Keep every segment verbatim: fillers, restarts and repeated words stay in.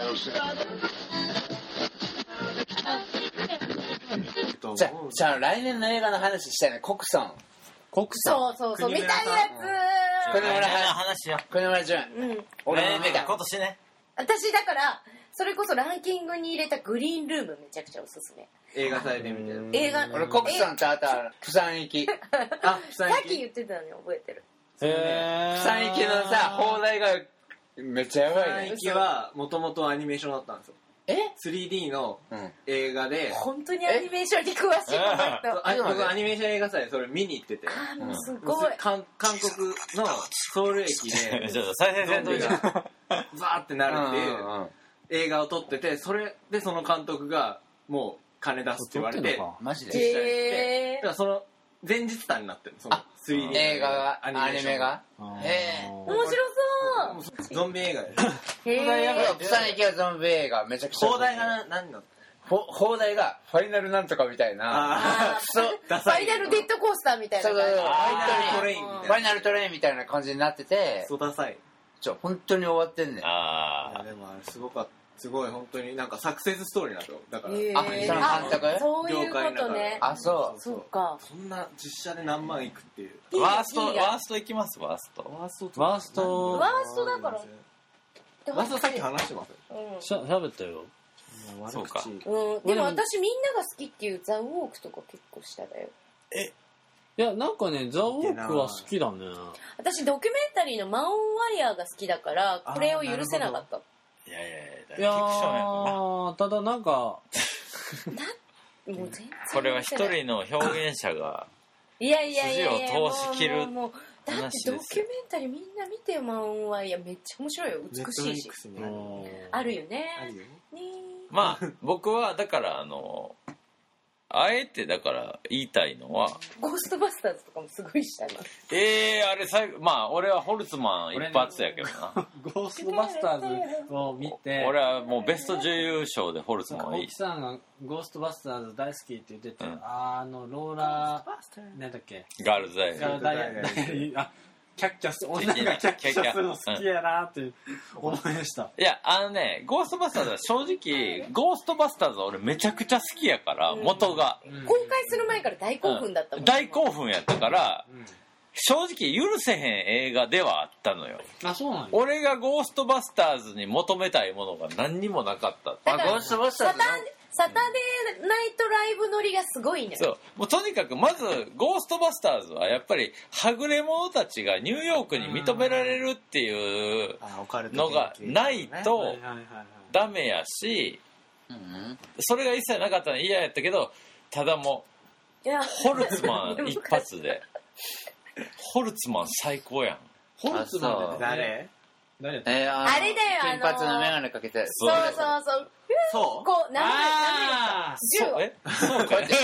じゃあ、じゃあ来年の映画の話したいね。国村。 国そうそうそう、見たいやつ。 国村話よ。 国村淳。 うん。 俺も見た。 今年ね。 私だからそれこそランキングに入れたグリーンルームめちゃくちゃおすすめ。 映画祭でみたいな。 映画。 俺国村とあとはプサン行き。 あ、プサンさ行き。 っき言ってたのに覚えてる。 へプサン行きのさ放題がめっちゃやばいね。 プサン行きはもともとアニメーションだったんですよ。 えスリーディー の映画で、 本当にアニメーションに詳しいこの人。 あ僕アニメーション映画祭でそれ見に行ってて、 あーもうすごい。 韓韓国のソウル駅でちょっと再生ゾンビせんといて。 がバーってなるっていう映画を撮ってて、それでその監督がもう金出すって言われて、 マジ実写やってへーだからその前日談になってるその スリーディー の映画がアニメが。へえ。 面白そう。 ゾンビ映画でへ放題ーがプサン行きはゾンビ映画めちゃくちゃ。 放題がな何のほ放題がファイナルなんとかみたいな。 ああそう。 ーファイナルデッドコースターみたいなそうそうそう。 感本トレインみ当に。 たいなファイナルトレインみたいな感じになってて、 クソダサい。 ちょ、本当に終わってんねん。 あいやでもあれすごかった。すごい本当になんかサクセスストーリーなんですよ。だから、 じ。へーあその監督あそういうことね。 あ、そそうか。 そんな実写で何万いくっていう。 あ。ワースト、 いいがワーストいきます、ワースト。 ワーストワーストワーストだから。 ワーストさっき話してますよ。 うんしゃ喋ったよ。 そうかうん、でも私みんなが好きっていうザ・ウォークとか結構下だよ。 いやなんかねザ・ウォークは好きだね。 私ドキュメンタリーのマン・オン・ワイヤーが好きだからこれを許せなかった。 いやいやいや、 いやフィクションやからーただなんかもう全然これは一人の表現者がいやいやいやいや筋を通し切るもうもうもうだってドキュメンタリーみんな見てよマン・オン・ワイヤーめっちゃ面白いよ美しいしあるよねあるよね。 ねまあ僕はだからあのあえてだから言いたいのはゴーストバスターズとかもすごいしたな。 えー、あれ最後まあ俺はホルツマン一発やけどなゴーストバスターズを見て俺はもうベスト女優賞でホルツマンはいい奥さんがゴーストバスターズ大好きって言ってて、 うんあのローラーなんだっけガールズアイガダイヤあキャッキャす女がキャッキャするの好きやなって思いました。 いやあのねゴーストバスターズは正直ゴーストバスターズは俺めちゃくちゃ好きやから元が、 うん公開する前から大興奮だったもん、 うん大興奮やったからうん正直許せへん映画ではあったのよ。 あそうなんや。 俺がゴーストバスターズに求めたいものが何にもなかった。 あ、ゴーストバスターズサタサタデーナイトライブ乗りがすごいね。 そうもうとにかくまずゴーストバスターズはやっぱりはぐれ者たちがニューヨークに認められるっていうのがないとはいはいはいはいダメやし、 うんそれが一切なかったの嫌やったけど、ただもいやうホルツマン一発でホルツマン最高やん。 ホルツマンって誰？ 誰やったえー、あのあれだよあの金髪のメガネかけて。 そうそうそうそうこう名前あ銃をそうえそうかそうそうそうそう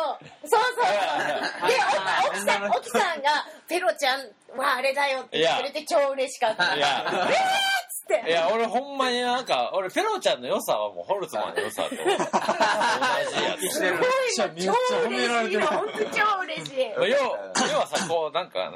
で奥さん奥さんがペロちゃんはあれだよって言ってくれて超嬉しかった。 いやえーっつっていや俺ほんまになんか俺ペロちゃんの良さはもうホルツマンの良さと同じやつ。 すごいの超嬉しいの本当超嬉しい。 要要はさこうなんか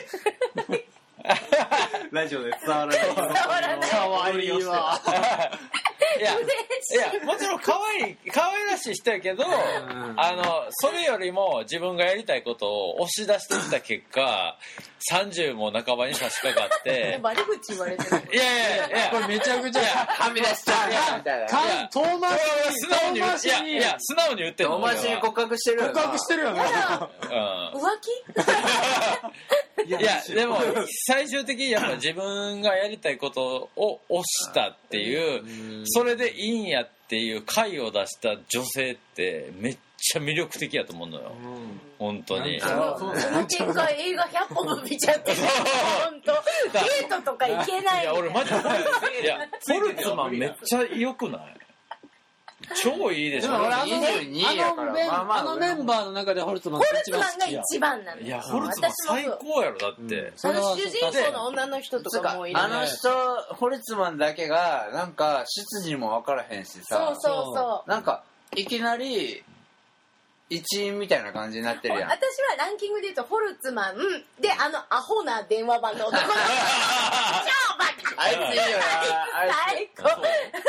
ラジオで伝わらない。伝わらないかわいいわ。 いやいやもちろん可愛い可愛らしい人やけど、あのそれよりも自分がやりたいことを押し出してきた結果さんじゅうも半ばに差し掛かって悪口言われてる。 いやいやいやこれめちゃくちゃはみ出しちゃうやんみたいな。 か遠回素直に言ういやいや素直に言ってんのお前に告白してるよな。 告白してるよね。 うん浮気？ いやでも最終的にやっぱ自分がやりたいことを押したっていうそれでいいんやっていう解を出した女性ってめっちゃ魅力的やと思うのよ本当に。 その展開映画ひゃっぽんも見ちゃって本当デートとか行けない。 いや俺マジでいやホルツマンめっちゃ良くない？超いいでしょ。 でも俺あのにじゅうにやからあのメンまあまああのメンバーの中でホルツマンホがルツマンが一番好きや。 一番なの。 いやホルツマン最高やろだって。 あの主人公の女の人とかもいるね。 あの人ホルツマンだけがなんか出自も分からへんしそうさ、 そうそう。 なんかいきなり一員みたいな感じになってるやん。 私はランキングで言うとホルツマンであのアホな電話番の男の子超バカあいついいよなあいつ最高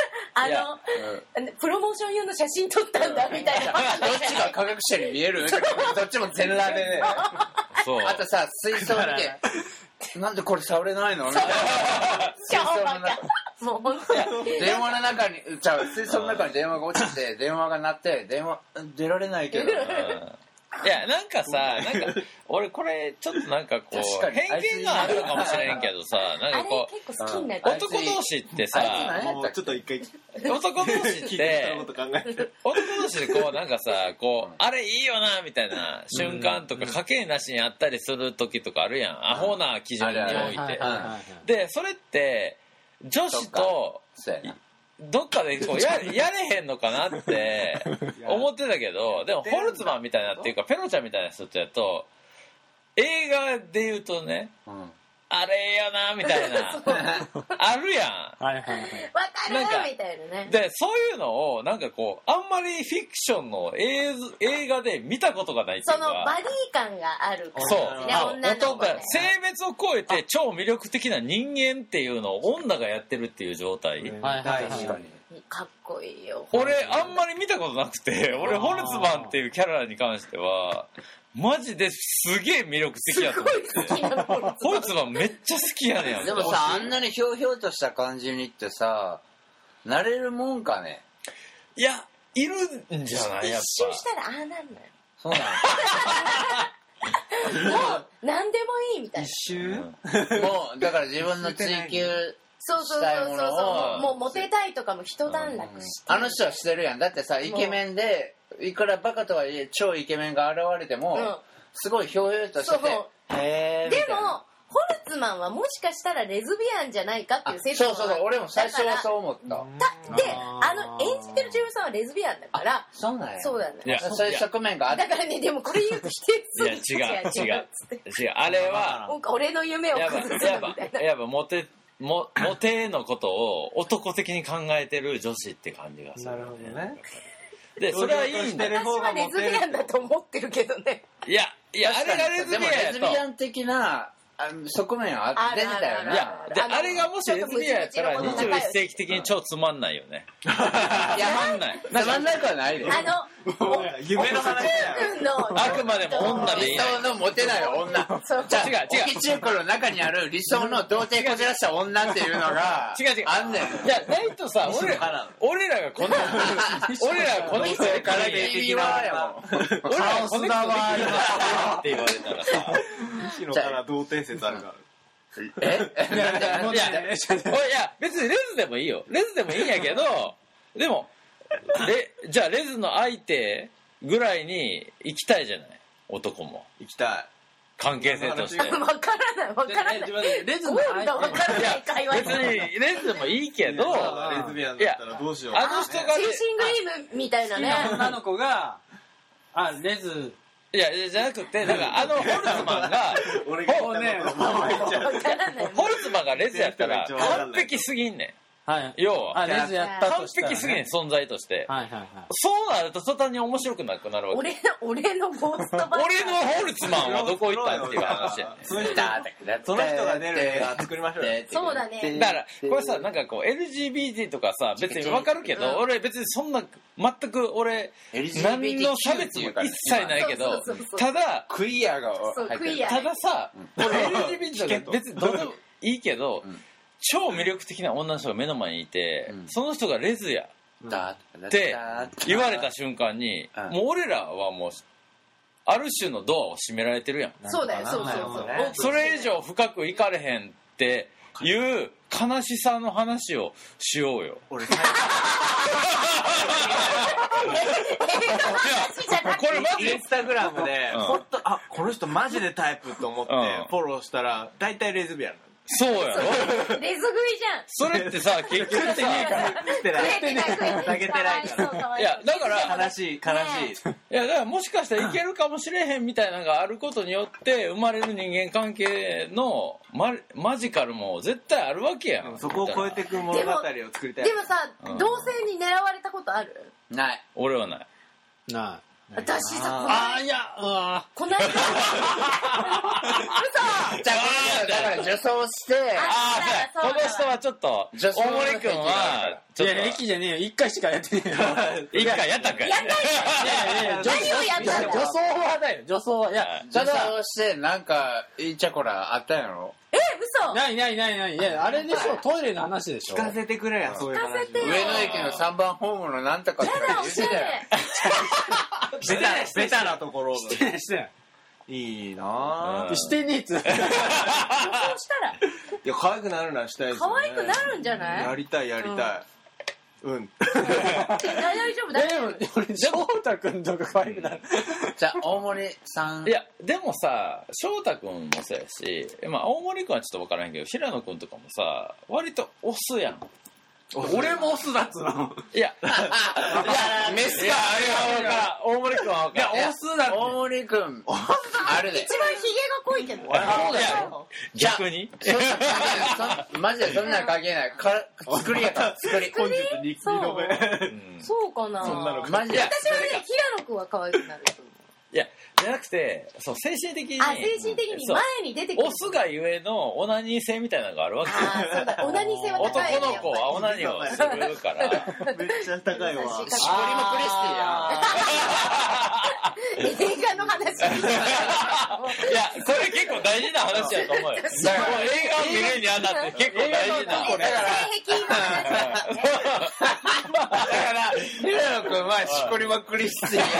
あいやの、プロモーション用の写真撮ったんだみたいな。 どっちが科学者に見えるどっちも全裸でね。 そうあとさ、水槽見て、なんでこれ触れないのみたいな。水槽の中。 もう本当に。 電話の中に、じゃあ水槽の中に電話が落ちて、電話が鳴って、電話、出られないけど。 いやなんかさなんか俺これちょっとなんかこう偏見があるのかもしれんけどさなんかこう結構好きになった。 男同士ってさもうちょっと一回男同士って男同士でこうなんかさこうあれいいよなみたいな瞬間とか家計なしにあったりする時とかあるやんアホな基準においてでそれって女子とどっかでこう や, やれへんのかなって思ってたけどでもホルツマンみたいなっていうかペロちゃんみたいな人とやと映画で言うとね、うん、あれやなみたいなあるやんはいはいはいわかるみたいなねでそういうのをなんかこうあんまりフィクションの 映, 映画で見たことがないっていうかそのバディ感がある感じ、 ね、 そう女の子ね性別を超えて超魅力的な人間っていうのを女がやってるっていう状態、 はいはい確かにかっこいいよ俺あんまり見たことなくて俺ホルツマンっていうキャラに関してはマジですげえ魅力的やと思ってホルツマンめっちゃ好きやねんでもさあんなにひょうひょうとした感じにってさなれるもんかねいやいるんじゃないやっぱ一周したらああなんのよそうなのもう何でもいいみたいな一周もうだから自分の追求そうそうそうそうそうもうモテたいとかも一段落してあの人はしてるやんだってさイケメンでいくらバカとはいえ超イケメンが現れても、うん、すごいひょうひょうとしててへーでもホルツマンはもしかしたらレズビアンじゃないかっていう説もそうそうそう俺も最初はそう思ったであの演じてる女優さんはレズビアンだからそうなんやそうなんだよそういう側面があってだからねでもこれ言うと否定するいや違う違う違うあれは俺の夢を崩すみたいなやっぱモテもモテのことを男的に考えてる女子って感じがする、 なるほどねでそれはいいんだ私はレズビアンだと思ってるけどねいやいやあれがレズビアンやとでもレズビアン的な側面は出てたよねいやであれがもしレズビアンやったらにじゅういっ世紀的に超つまんないよねいやつまんないつまんなくはないであの夢の話あくまでも女でいい理想のモテない女じゃあ違う違う沖中古の中にある理想の童貞こじらした女っていうのが違う違うあんねんいやないとさ俺俺らがこの俺らがこの人から的な俺らがこの人って言われたらさ西野から童貞説あるからえいやいや別にレズでもいいよレズでもいいんやけどでもレじゃあレズの相手ぐらいに行きたいじゃない男も行きたい関係性として分からない分からないレズの相手分からない会話別にレズでもいいけどレズビアンだったらどうしようあの人が精神グリームみたいなね女の子があレズいやじゃなくてなんかあのホルツマンが俺がねホルツマンがレズやったら完璧すぎんねんはい、 要はあレズやったとしたら、ね、完璧すぎん存在として、 はいはいはい、 そうなると途端に面白くなくなるわけ俺の俺のゴーストバスター俺のホルツマンはどこ行ったっていう話やねその人その人が出る映画作りましょうよそうだねだからこれさなんかこう エルジービーティー とかさ別に分かるけど、うん、俺別にそんな全く俺何の差別も一切ないけどただクイアが入ってたださ俺 エルジービーティー とか別にどうでもいいけど、うん超魅力的な女の人が目の前にいて、うん、その人がレズやって言われた瞬間に、うん、もう俺らはもうある種のドアを閉められてるやんそうだよそうそうそうそれ以上深くいかれへんっていう悲しさの話をしようよ俺最初これマジインスタグラムで、うん、ほんとあこの人マジでタイプと思ってフォローしたら大体レズビアンそうやろレズ食いじゃんそれってさ結局さ食ってない食ってないからいやだから悲しい悲しいいやだからもしかしたらいけるかもしれへんみたいなのがあることによって生まれる人間関係のマ, マジカルも絶対あるわけやんそこを超えていく物語を作りたいでもさ、うん、同性に狙われたことあるない俺はないない私さ、 ああ、いや、あこの間、嘘じゃあ、だから女装して、 ああ、そうこの人はちょっと、 女装大森くんは、 いや、駅じゃねえよ。一回しかやってねえよ。 一回やったんかい。 やったいや何をやったんだよ。 女装はだよ、女装は。いや、 女装して、なんか、いいちゃこらあったんやろ？ え、嘘ないないないない。いや、あれでしょ、トイレの話でしょ。 聞かせてくれや、そういう話。 聞かせてよ。 上野駅のさんばんホームのなんとかとか言ってたよ。 ベタベタなところ。 してない、してない。 いいなぁ。してねえっつ。 女装したらいや、可愛くなるならしたいですよね。 可愛くなるんじゃない？ やりたい、やりたい。うん。 大丈夫、大丈夫。 俺、翔太くんとか可愛くなる。 じゃあ、大森さん。 いや、でもさ、翔太くんもそうやし、まあ、大森くんはちょっと分からんけど、平野くんとかもさ、割とオスやん。 俺もオスだっつうの。 いや、 いや、メスいや、 か。 あれは分からん。大森くんは分からん。 いや、オスだ。大森くん。あるで。 一番ヒゲが濃いけど。 そうだよ。逆にそうそマジでそんなの関係ない。か作りやから、作り。 本日にそうどめ。 そうかな。 そんなのマジで。 私はね、平野くんは可愛くなると思う。 いや、じゃなくて、そう、精神的に。 あ、精神的に前に出てくる。 オスがゆえのオナニー性みたいなのがあるわけよ。 ああ、そうだ。オナニー性は高いね。 男の子はオナニーをするから。 めっちゃ高いわ。 しこりもクリスティやん。映画の話。 いや、これ結構大事な話やと思うよ。だから映画を見るにあたって結構大事な。 これ性癖の話だからね。 だから、平野くんはしこりまくりしてる。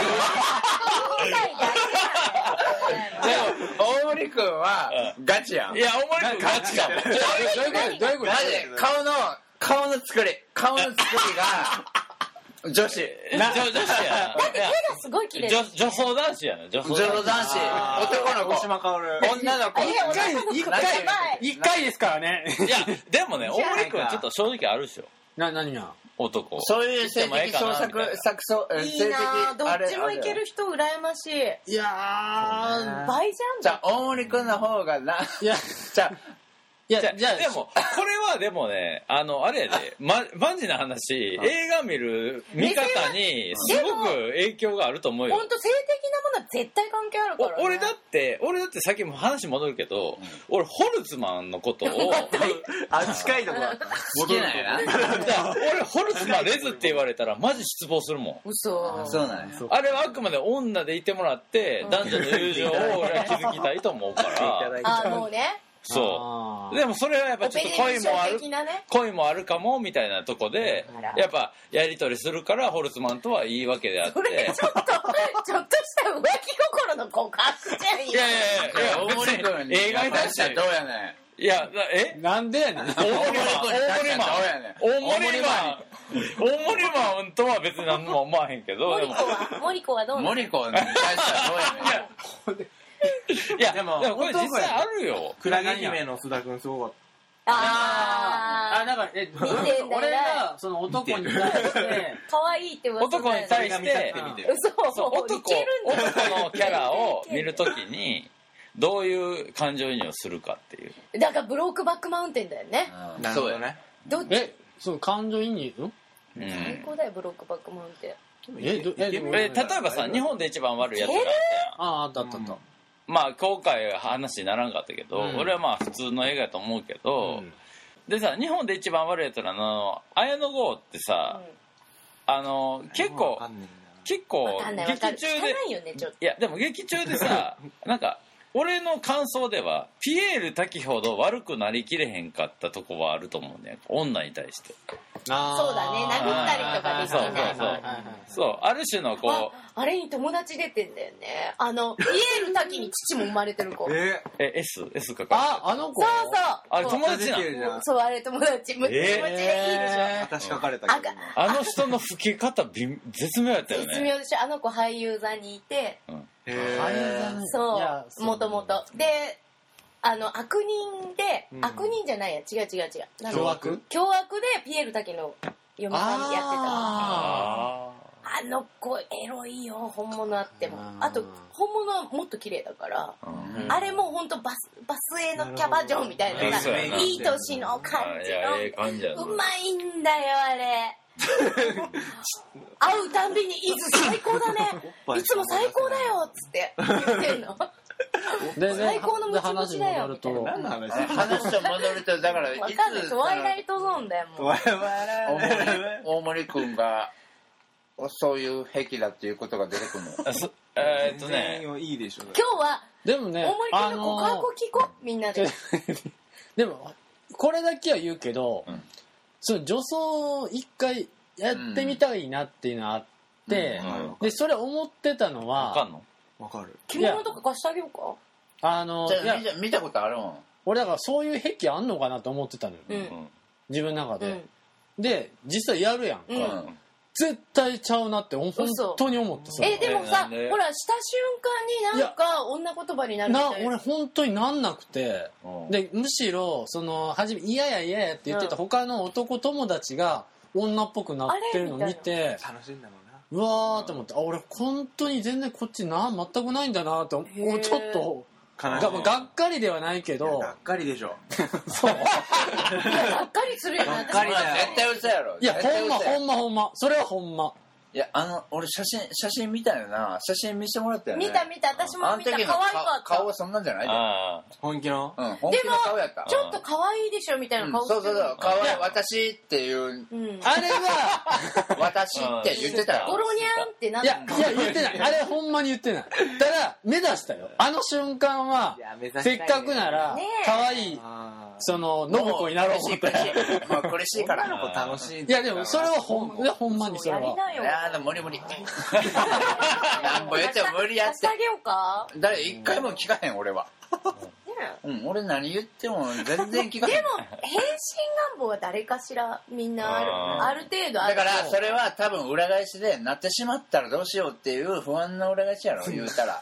でも、大森くんはガチやん。 いや、大森くんガチだもん。 どういうことどういうことマジで、顔の、顔の作り、顔の作りが、女子。 な女子やだって手がすごい綺麗。 女女装男子やな、女装女装男子、男の子、 大島かおる。 女の子。 いや、 一回、一回、一回ですからね。 いや、でもね、大森くんちょっと正直あるでしょ。 な、何が男。 そういう性的創作、作奏、 いいなぁ、どっちもいける人羨ましい。 いやー、 倍じゃん。 じゃあ、大森くんの方がな、 いや、 じゃあ、 いや、 じゃじゃあ、 でも、これはでもね、あの、あれやで、ま、マジな話、映画見る見方に、すごく影響があると思うよ。 本当性的なものは絶対関係あるからね。 俺だって、俺だってさっきも話戻るけど、俺、ホルツマンのことを、 あ、近いとこだった。 好きなんやな。 俺、ホルツマンレズって言われたら、マジ失望するもん。 嘘。 そうなんや。 あれはあくまで女でいてもらって、男女の友情を俺は築きたいと思うから。 あ、もうね。 そう。でもそれはやっぱちょっと恋もある、恋もあるかもみたいなとこで、やっぱやりとりするからホルツマンとはいいわけであって。 それちょっと、ちょっとした浮気心の告白じゃんよ。 いやいやいや、 大森くんに映画に対してどうやねん。 いや、えなんでやねん。 大森マン、大森マン、大森マン、大森マンとは別に何も思わへんけど、 森子は、森子はどうなの？ 森子に対してはどうやねん。 いや、ででももこれ実際あるよ。 クラゲ姫の須田くんすごかっあー、 あだから、え、 てんだよね俺が、その男に対して、 ー、可愛いって噂だよね。 男に対して、 嘘、 そう男いけるんだ。 男のキャラを見るときに、どういう感情移入をするかっていう。 だからブロークバックマウンテンだよね。 た。なるほどね。 どっち？ え、そう、感情移入んうん最高だよ、ブロークバックマウンテン。 え、ど、え、でもえ例えばさ、日本で一番悪いやつがあったやん。 ああ、あったあったあった。 まあ今回話にならんかったけど、 うん俺はまあ普通の映画やと思うけど、 うんでさ、日本で一番悪いやつらの綾野剛ってさ、あの結構わかんね結構わかんないわかる。 劇中で汚いよね、ちょっと。 いやでも劇中でさなんか俺の感想ではピエール滝ほど悪くなりきれへんかったとこはあると思うね、女に対して。 あーそうだね、殴ったりとかできそうそうない。 そうそうある種のこあう、 あれに友達出てんだよね。あの、ピエール滝に父も生まれてる子。そうええ S S かかあ、あの子そう。 あれ友ー、 達なの出てるじゃん。 そう、あれ友達。むっちゃ気持ちがいいでしょ。 私書かれたけど。 あの人の吹き方び絶妙やったよね。 絶妙でしょ。あの子俳優座にいて、 うんへ俳優ーだねそいやう、もともと。で、あの、悪人で、 うん悪人じゃないや、違う違う違う。なんだ凶悪凶悪でピエール滝の嫁さんやってた。 ああの子エロいよ、本物あっても。 うんあと本物はもっと綺麗だから、 うんあれもほんとバスバスへのキャバ嬢みたいなさ、 そうやないい年の感じいやええ感じやなのうまいんだよあれ。 会うたんびに伊豆最高だねいつも最高だよっつって言ってんので最高のムチムチだよ話に戻ると何の話話を戻るとだからいわかんないつトワイライトゾーンだよもうわ大森大森君がそういう癖だっていうことが出てくるのあそえーっと全ね然いいでしょ今日はでもね大森君の告白を聞こうみんなででもこれだけは言うけど、 うんその女装一回やってみたいなっていうのがあって、 うんでそれ思ってたのはわかんのわかる着物とか貸してあげようかあのいやじゃあ見た見たことあるもん俺だからそういう癖あんのかなと思ってたのよ、 うんうん自分の中で、 うんで実際やるやんか、 うんうん絶対ちゃうなって本当に思ってさえでもさなんでほらした瞬間になんか女言葉になるみなたいな俺本当になんなくてうんでむしろその初め嫌や嫌やって言ってた他の男友達が女っぽくなってるの見て楽しいんだろうなうわーと思ってあ俺本当に全然こっちな全くないんだなって思へーうちょっと悲しいががっかりではないけどがっかりでしょそういやがっかりするよねがっかりだよ絶対嘘やろいや絶対ほんま嘘やほんまほんまそれはほんまいやあの俺写真写真見たよな写真見せてもらったよね見た見た私も見たあの時の可愛かった顔はそんなんじゃないであ本気のうん本気の顔やったちょっと可愛いでしょみたいな顔うんそうそうそう可愛い私っていううんあれは私って言ってたよゴロニャンってないっやたいや言ってないあれほんまに言ってないただ目指したよあの瞬間はいや目指したいねせっかくならねえ可愛いあその信子になろう思って苦しい苦しいもう苦しいから女の子楽しいいやでもそれはほんいやほんまにそれはやりなよいやでも無理無理なんぼ言っても無理やって貸してあげようか誰一回も聞かへん俺はねうん俺何言っても全然聞かへんでも変身願望は誰かしらみんなあるあーある程度あるだからそれは多分裏返しでなってしまったらどうしようっていう不安の裏返しやろ言うたら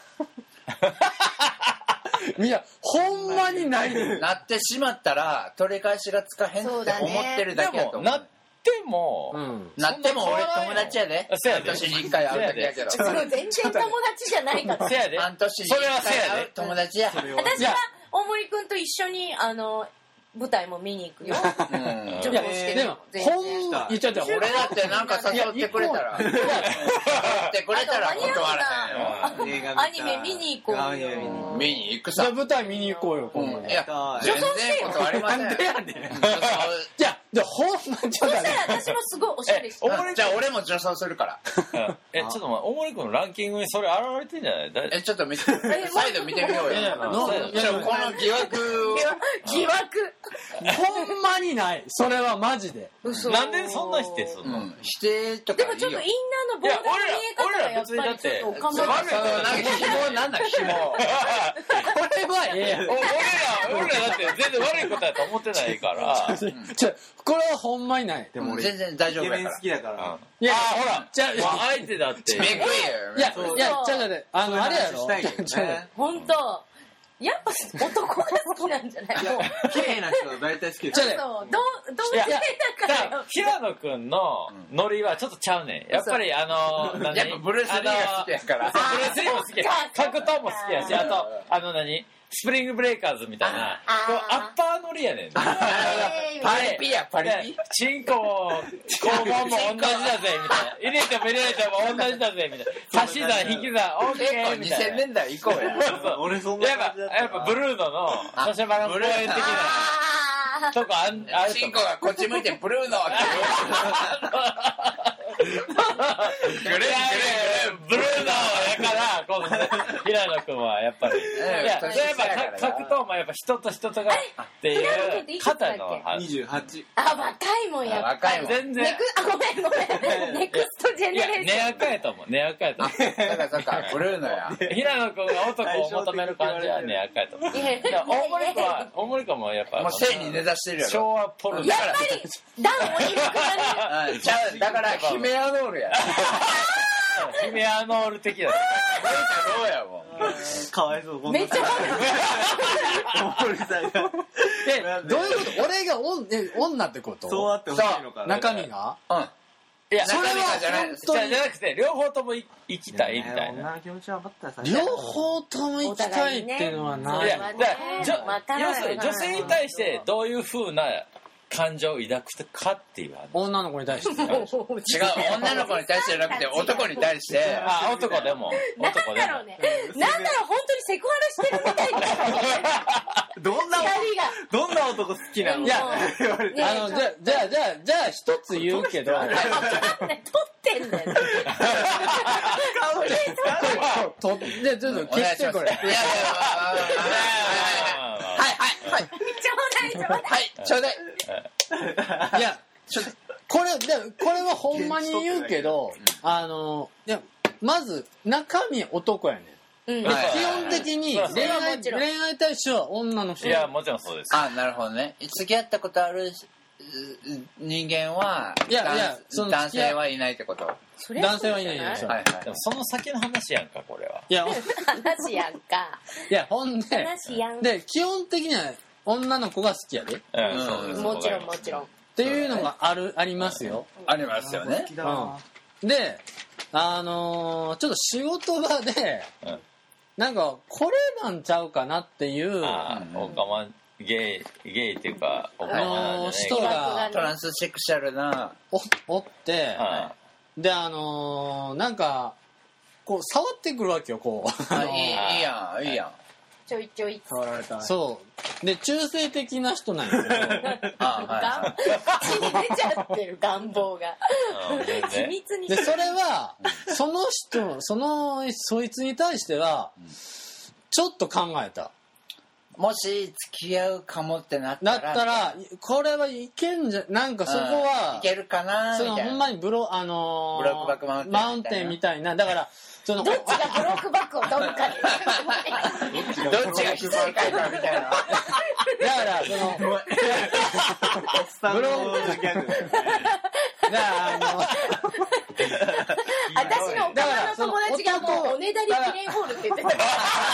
いやほんまにないねんなってしまったら取り返しがつかへんって思そうだねってるだけやと思うでもなっても、 うんなっても俺友達やでせやで半年に一回会うだけやけどそれ全然友達じゃないからせやで半年にそれは一回せやで会う友達や私は大森くんと一緒にあの舞台も見に行くようんちょっいやとしてるでも全ほ然んま言っちゃって俺だってなんか誘ってくれたら誘ってくれたら断らへんよ映画見たアニメ見に行こうよアニメ見に行こ見に行くじゃあさ舞台見に行こうよ今度うんいや全然断りませんなんでやねんうんじゃあじゃあほんまちょっそと待ってしたら私もすごいおしゃれしてえ大森じゃあ俺も女装するからうんえちょっと待って大森君のランキングにそれ現れてんじゃないだえちょっと見て再度見てみようよいやいやのそういやじゃあこの疑惑を疑惑ほんまにないそれはマジで嘘なんでそんな否定するの、 うん否定とかいいよでもちょっとインナーのボーダーの見え方がやっぱりちょっとおかまそのがなんか紐なんだ紐これはええやんお俺ら俺らだって全然悪いことやと思ってないからじゃあこれはほんまにないでも俺全然大丈夫イケメンやから好きだからあいやほらじゃあまあ相手だってめくいよいやそういやちょっと待ってあのあれやろしたいけどちょっと待ってね本当やっぱ男が好きなんじゃないの綺麗な人は大体好きですちょっとそうどうどういやせだからよ平野くんのノリはちょっとちゃうねんやっぱりあの何やっぱブルース・リーが好きやからあのブルース・リーも好きや格闘も好きやしあとあの何スプリングブレイカーズみたいなあこうアッパーノリやねんえーパリピやパリピでチンコも肛門も同じだぜみたいな入れても入れても同じだぜみたいな足し算引き算オッケ結構ーみたいなにせんねんだい行こうや俺そんなやっぱ感じだったやっぱブルーノのマシャマラン公園的なあとこあんあるとチンコがこっち向いてブルーノってグレーグレーグレーブルーノやからこの平野君はやっぱりいややっぱ格闘もやっぱ人と人とがってい平野君ってういくつだっけ肩のにじゅうはちーあ若いもんやっぱ若いもん全然ネクあごめんごめんネクストジェいやネレーション根垢やと思う根垢やと思うそっかそっかブルーノや平野君が男を求める感じは根垢やと思ういやいやいやだから大森君は大森君もやっぱもう性に根ざしてるやろ昭和ポルノやっぱりダンお肉がねうんちゃうだからヒメアノールやヒメアノール的などうやもんかわいそうめっちゃ大森さんがえどういうこと俺がおんえ女ってことそうあってほしいのかな中身がうんいや中身がじゃない本当にじゃなくて両方ともい行きたいみたいな女の気持ちは分かったらさ両方とも行きたいっていうのはないいやお互いねだからじょわからない要するに女性に対してどういう風な感情を抱くかっていう話。 女の子に対して違う、女の子に対してじゃなくて男に対してあ、男でもなん男でもだろうね。なんだろう、本当にセクハラしてるみたいな。 どんなどんな男好きなの？ いや言われて、 あのじゃあじゃあじゃあじゃあ一つ言うけど取ってんだよ。 とでちょっと消してこれ。 いやいやはいはいはいちょうだいちょうだい。 はいちょうだい。 いやこれでこれはほんまに言うけど、あのいやまず中身男やねん。 うん、 基本的に恋愛恋愛対象は女の人。 いやもちろんそうです。 あ、なるほどね。付き合ったことある人間はいやいやその男性はいないってこと。 男性はいないんですよ。 はいはい。 でもその先の話やんかこれは。 いや話やんか。 いやほんで話やん。 で基本的には女の子が好きやで。 うん、そうです。 もちろんもちろん。 っていうのがあるありますよ。 ありますよね。 うん。で、あのー、ちょっと仕事場で、 うんなんかこれなんちゃうかなっていう、 ああ、おかまゲイゲイっていうかおかまの人がトランスセクシャルなおおって、 あであのー、なんかこう触ってくるわけよこう。 あいいいいやんいいやん。 ちょいちょい触られた。 そうで中性的な人なんやけどあは口に出ちゃってる願望が秘密に。 でそれはその人そのそいつに対してはちょっと考えた。 もし付き合うかもってなっただらったらこれはいけんじゃなんかそこは、 うんいけるかなそみたいな。 のほんまにブロあのー、 ブロックバックマウンテンみたいなマウンテンみたいなだからそのどっちがブロックバックを取るかっていう。 どっちがきついかみたいな。 だからそのおっさんのギャグ。 だからあの私のおかまの友達がもうおねだり記念ホールって言ってたから。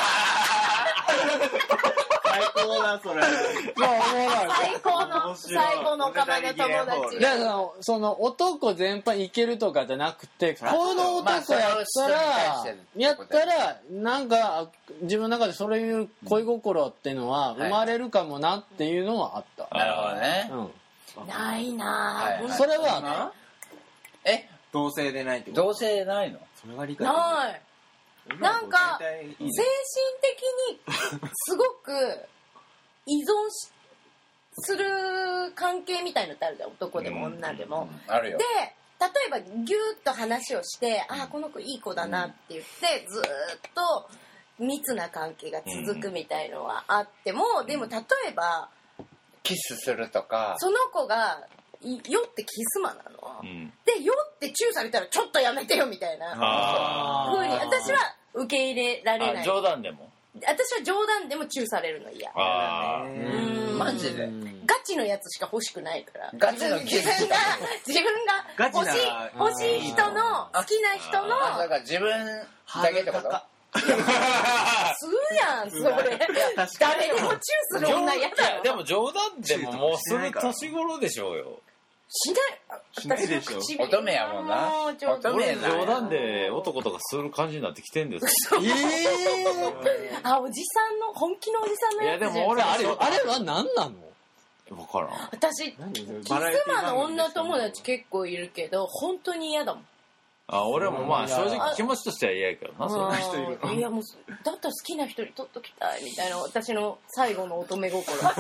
最高だそれ。 最高の最高のおかまの友達。 だからそのその男全般いけるとかじゃなくてこの男やったらやったらなんか自分の中でそういう恋心っていうのは生まれるかもなっていうのはあった。 なるほどね。 うん、 ないなぁ。 それはえ同性でないってこと？ 同性ないの？ それが理解。 ない。なんか精神的にすごく依存しする関係みたいのってあるじゃん、男でも女でも。 あるよ。 で例えばギューッと話をして「ああこの子いい子だな」って言ってずーっと密な関係が続くみたいのはあっても、でも例えばキスするとかその子が酔ってキスマなの、 うん、 で酔ってチューされたらちょっとやめてよみたいな風に私は受け入れられない。 冗談でも私は冗談でもチューされるの嫌。 あうんマジでガチのやつしか欲しくないから。 ガチのキス自分が自分が欲しい欲しい人の好きな人のあだから自分だけってこと？ するやんそれ。誰でもチューする女嫌だよ。 でも冗談でももうする年頃でしょうよ。 しないしないでしょ。 乙女やもんな。乙女やな。 冗談で男とかする感じになってきてんですよ。 ええあおじさんの本気のおじさんのやつじゃん。 いやでも俺あれあれは何なの？ 分からん。 私キスマの女友達結構いるけど本当に嫌だもん。 あ俺もまあ正直気持ちとしては嫌やけどな。そんな人いる。いやもうだったら好きな人に取っときたいみたいな私の最後の乙女心。 笑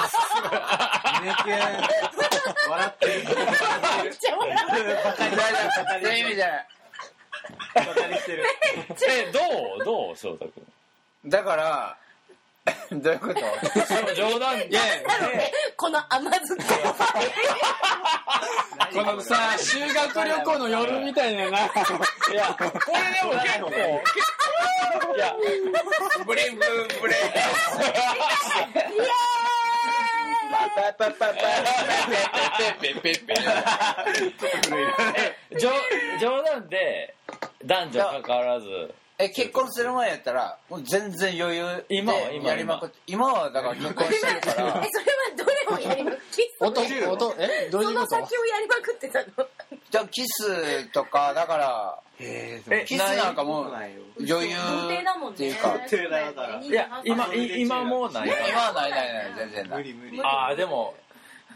ってる。 めっちゃ笑ってる。 バカにそういう意味じゃない。 バカにしてる。 えどうどう翔太君。 だからどういうこと？ 冗談でこの甘酸っぱいこのさ修学旅行の夜みたいなな。いやこれでも結構いやブレンブンブレン。 イエーイパパパパパペペペペペペ。 冗冗談で男女関わらず。 え結婚する前やったらもう全然余裕で今は今やりまくって今はだから結婚してるからえそれはどれをやりまくって音音えどういうこと？ その先をやりまくってたの？ じゃあキスとかだからえキスなんかもう余裕っていうかいや今今もうない。 今はないないない全然ない。 無理無理。 ああでも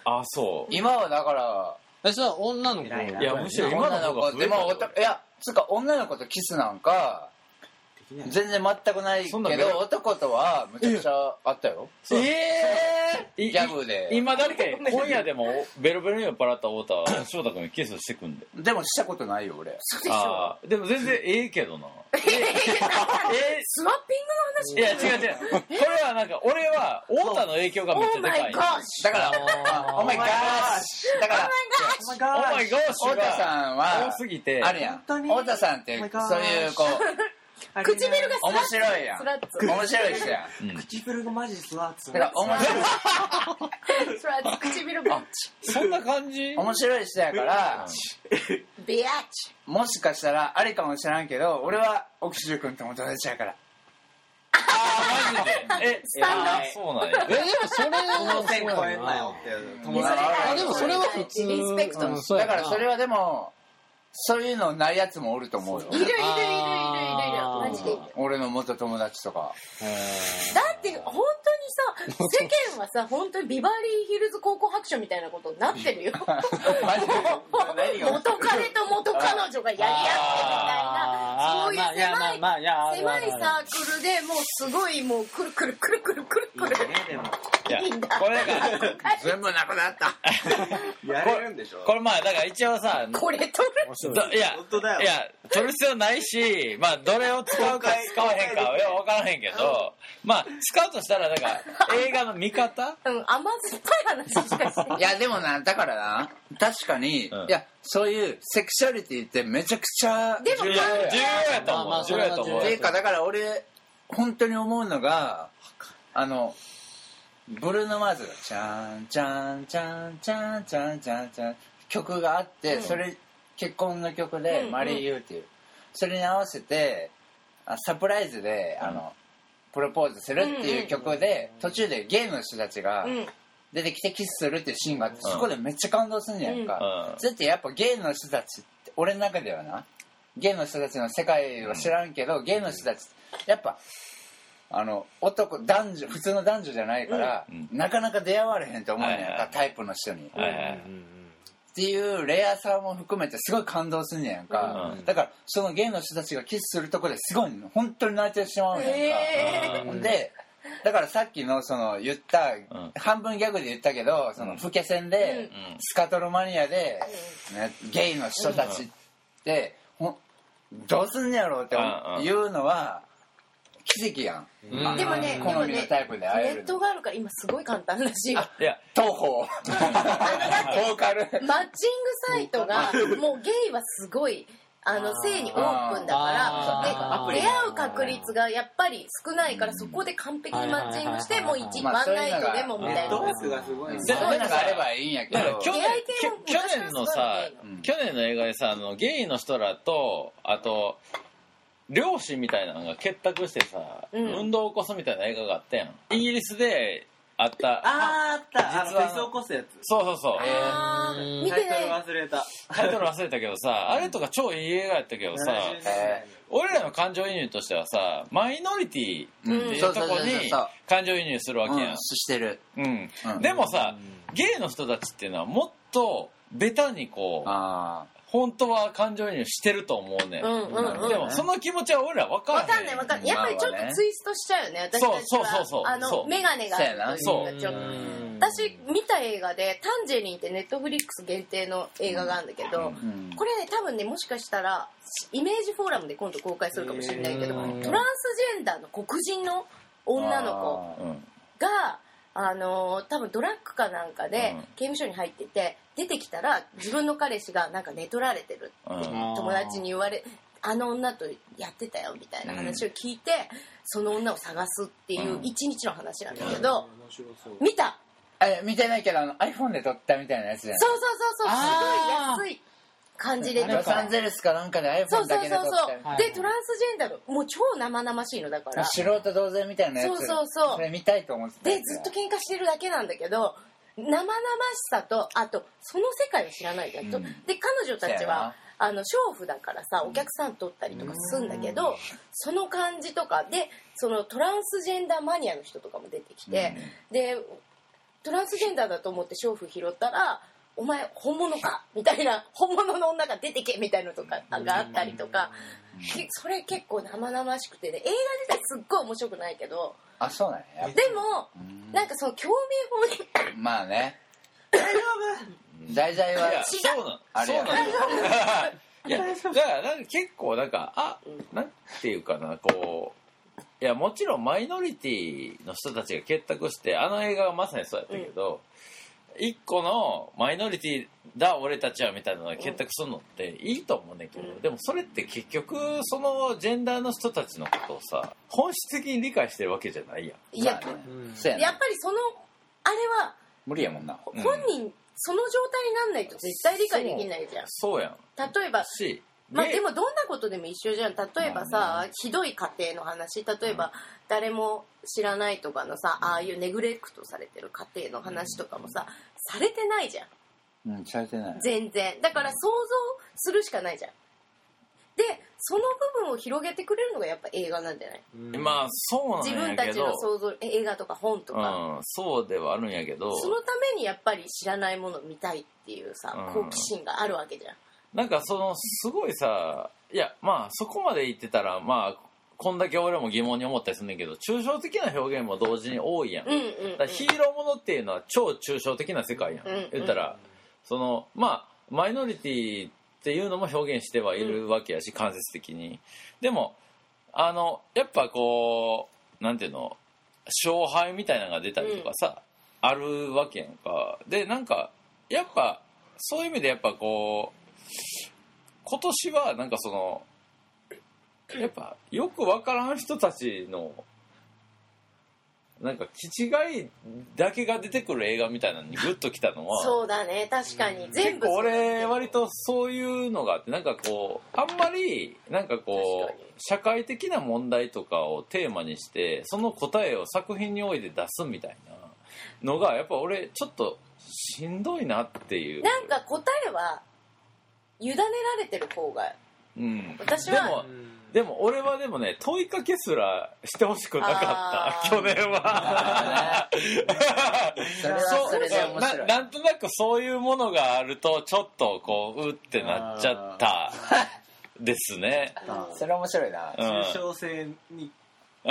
あそう今はだからえそれは女の子いやむしろ今の方が増えたでもおたいやつうか女の子とキスなんか全然全くないけど男とはむちゃくちゃあったよ。 ええギャグで今誰か今夜でもベロベロに酔っ払った太田は翔太君にキスしてくんで。 でもしたことないよ俺。 そうでしょ。 ああでも全然ええけどな。えスワッピングの話いや違う違うこれはなんか俺は太田の影響がめっちゃでかい。 だからオーマイガーシだからオーマイガーシ太田さんは多すぎてあるやん。太田さんってそういうこう唇がスラッ面白いやん。 スラッツ面白い人やん。 唇がマジスワッツだから面白いスラッツ唇バッチそんな感じ面白い人やからビアッチもしかしたらありかもしらんけど俺は奥州君とも友達やから。 ああマジでえスタンドあそうなんや。 えでもそれは線超えんなよって友達あでもそれは普通リスペクトうんそうやなだからそれはでもそういうのないやつもおると思うよ。 いるいるいるいるいるいるマジでいる。 俺の元友達とか。 だって本当にさ世間はさ本当にビバリーヒルズ高校白書みたいなことになってるよ。 マジで何が元彼と元彼女がやり合ってみたいなそういうまあいやまあまあいやある狭いあるあるサークルでもうすごいもうくるくるくるくるくるくるいやいいんだこれが全部なくなった。 やれるんでしょこれまあだから一応さこれ取るどいや本当だよいや取る必要ないしまあどれを使うか使わへんかは分からへんけどまあ使うとしたらなんか映画の見方うん甘酸っぱい話しかしてないいやでもなだからな確かに、 うんいやそういうセクシャリティってめちゃくちゃでも重要重要やと思う、 まあまあ重要やと思うっていうかだから俺本当に思うのがあのブルーノ・マーズが「チャンチャンチャンチャンチャンチャンチャン」曲があって、 うんそれ結婚の曲で「 うんマリー・ユー」っていうそれに合わせてあサプライズであのプロポーズするっていう曲で途中でゲイの人たちがうん出てきてキスするっていうシーンがあってうんそこでめっちゃ感動するんやんか、 うんそれってやっぱゲイの人たちって俺の中ではなゲイの人たちの世界は知らんけど、ゲイの人たちやっぱあの男男女普通の男女じゃないから、 うんなかなか出会われへんと思うんやんか、 はいはいタイプの人に、 はいはいっていうレアさも含めてすごい感動すんねやんか、 うんだからそのゲイの人たちがキスするとこですごい本当に泣いてしまうんやんか、 へほんでだからさっきのその言った、 ん半分ギャグで言ったけどその老け線で、 うんスカトロマニアで、ね、ゲイの人たちって、ほんどうすんねやろうってうんいうのは奇跡やん、 うんあでもねで好もねみのタイプで会えネッるトがあるから今すごい簡単らしいよいや東方ボーカルマッチングサイトがもうゲイはすごいあの性にオープンだあーからで出会う確率がやっぱり少ないからそこで完璧にマッチングしてもう一まあワンナイトでもみたいなネットワークがすごいねそういうのがあればいいんやけどだから去年出会い系もきょ去年のさうん去年の映画でさあのゲイの人らとあと両親みたいなのが結託してさ、 うん運動を起こすみたいな映画があったやんイギリスであったあーあったあの実はフェス起こすやつそうそうそうあー見タイトルてない忘れたタイトル忘れたけどさあれとか超いい映画やったけどさななじゅうねんだい俺らの感情移入としてはさマイノリティっていうとこそうそうそうにそう感情移入するわけやん、 うんしてるうんうんでもさゲイの人たちっていうのはもっとベタにこうあ本当は感情移入してると思うねん、 うんうんうんでもその気持ちは俺ら分からへんわかんないわかんないやっぱりちょっとツイストしちゃうよね私たちはそうそうそうそうあのそうメガネがあるというそうかちょっとうん私見た映画で「タンジェリン」ってネットフリックス限定の映画があるんだけど、 うんこれね多分ねもしかしたらイメージフォーラムで今度公開するかもしれないけど、 うんトランスジェンダーの黒人の女の子うんがあのー多分ドラッグかなんかでうん刑務所に入ってて出てきたら自分の彼氏がなんか寝取られてるってうん友達に言われあの女とやってたよみたいな話を聞いて、その女を探すっていう一日の話なんだけど、 面白そう見たえ見てないけどあの iPhone で撮ったみたいなやつじゃんそうそうそうそうあーすごい安い感じで撮ロったサンゼルスかなんかでそう iPhone そうそうだけで撮ったそうはいでトランスジェンダーのもう超生々しいのだから素人同然みたいなやつそうそうそうそれ見たいと思ってたでずっと喧嘩してるだけなんだけど生々しさとあとその世界を知らないじゃん、 うんで彼女たちそうやなはあの娼婦だからさお客さん取ったりとかするんだけどその感じとかでそのトランスジェンダーマニアの人とかも出てきて、でトランスジェンダーだと思って娼婦拾ったらお前本物かみたいな本物の女が出てけみたいなのとかがあったりとか、それ結構生々しくてね、映画自体すっごい面白くないけど、 あ、そうなんや。 でもなんかその共鳴法にまあね、大丈夫題材はそうなんあれやね。 いやだからなんか結構なんかあなんていうかな、こういやもちろんマイノリティの人たちが結託してあの映画がまさにそうやったけど、うん、一個のマイノリティだ俺たちはみたいなのが結託するのっていいと思うねんけど、うん、でもそれって結局そのジェンダーの人たちのことをさ本質的に理解してるわけじゃないやん。 いや、 まあね、 うん、やっぱりそのあれは無理やもんな。 本人、うんその状態になんないと絶対理解できないじゃん。 そうやん。 例えばし、まあでもどんなことでも一緒じゃん。例えばさ、ひどい家庭の話、例えば誰も知らないとかのさ、ああいうネグレクトされてる家庭の話とかもさ、されてないじゃん。 うん、されてない。 全然。だから想像するしかないじゃん。で、その部分を広げてくれるのがやっぱ映画なんじゃない？ まあそうなんやけど自分たちの想像、映画とか本とか、 うん、そうではあるんやけど、 そのためにやっぱり知らないものを見たいっていうさ、好奇心があるわけじゃん。 なんかそのすごいさ、いやまあそこまで言ってたらまあこんだけ俺も疑問に思ったりするんだけど、抽象的な表現も同時に多いやん。 うんうんうん、 だからヒーローものっていうのは超抽象的な世界やん。うんうん、言ったらそのまあマイノリティっていうのも表現してはいるわけやし、間接的に。でもあのやっぱこうなんていうの勝敗みたいなのが出たりとかさ、うん、あるわけやんか。でなんかやっぱそういう意味でやっぱこう今年はなんかそのやっぱよくわからん人たちのなんか気違いだけが出てくる映画みたいなのにグッときたのはそうだね、確かに全部結構俺割とそういうのがあって、なんかこうあんまりなんかこう社会的な問題とかをテーマにしてその答えを作品において出すみたいなのがやっぱ俺ちょっとしんどいなっていう。 なんか答えは委ねられてる方が、 うん、 私はでもでも俺はでもね問いかけすらしてほしくなかった去年はそれはそれで面白いな, なんとなくそういうものがあるとちょっとこううってなっちゃったですね。 それ面白いな。 抽象性にうん、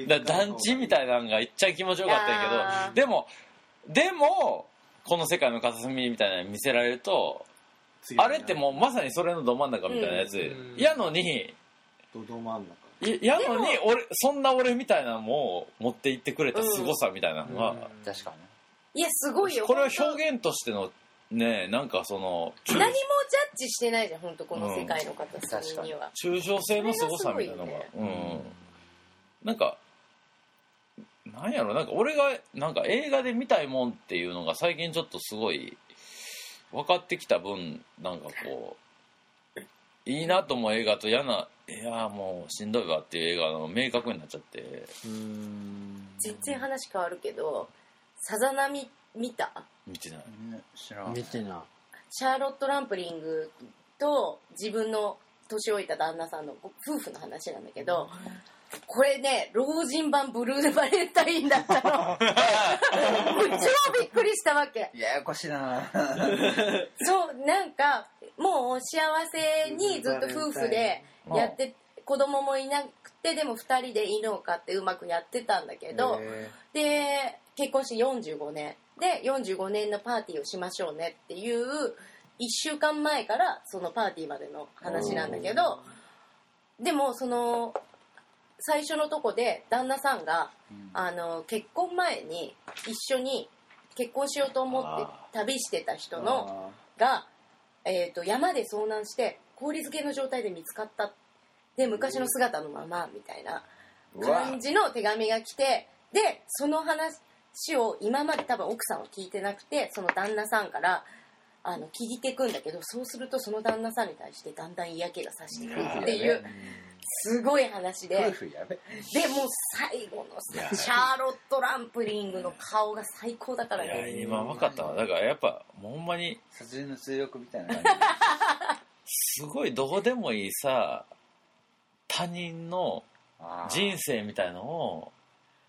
だ団地みたいなのがいっちゃ気持ちよかったんやけど、でもでもこの世界の片隅みたいなの見せられるとあれってもうまさにそれのど真ん中みたいなやつ、うん、やのにど真ん中やのに俺そんな俺みたいなのも持っていってくれた凄さみたいなのが、うんうん、 確かにいやすごいよ。 これは表現としてのね、なんかその何もジャッジしてないじゃん本当この世界の片隅には、 うん、抽象性の凄さみたいなのが、ね、うん、なんかなんやろなんか俺がなんか映画で見たいもんっていうのが最近ちょっとすごい分かってきた分なんかこういいなと思う映画と嫌ないやもうしんどいわっていう映画の明確になっちゃって。うーん全然話変わるけどさざ波見た？ 見てない。 知らん。 見てない。 シャーロット・ランプリングと自分の年老いた旦那さんの夫婦の話なんだけど、これね老人版ブルーバレンタインだったの超びっくりしたわけ。 ややこしいなそうなんかもう幸せにずっと夫婦でやって子供もいなくてでもふたりで犬を飼ってうまくやってたんだけど、で結婚してよんじゅうごねんでよんじゅうごねんのパーティーをしましょうねっていういっしゅうかんまえからそのパーティーまでの話なんだけど、でもその最初のとこで旦那さんが、うん、あの結婚前に一緒に結婚しようと思って旅してた人のが、えーと、山で遭難して氷漬けの状態で見つかったで昔の姿のままみたいな感じの手紙が来て、でその話を今まで多分奥さんは聞いてなくてその旦那さんからあの聞いていくんだけど、そうするとその旦那さんに対してだんだん嫌気がさしてくるっていうすごい話で、 夫婦やべでもう最後のさシャーロット・ランプリングの顔が最高だからね。 いや今分かったわ。だからやっぱもうほんまに殺人の追憶みたいな感じすごいどうでもいいさ他人の人生みたいのを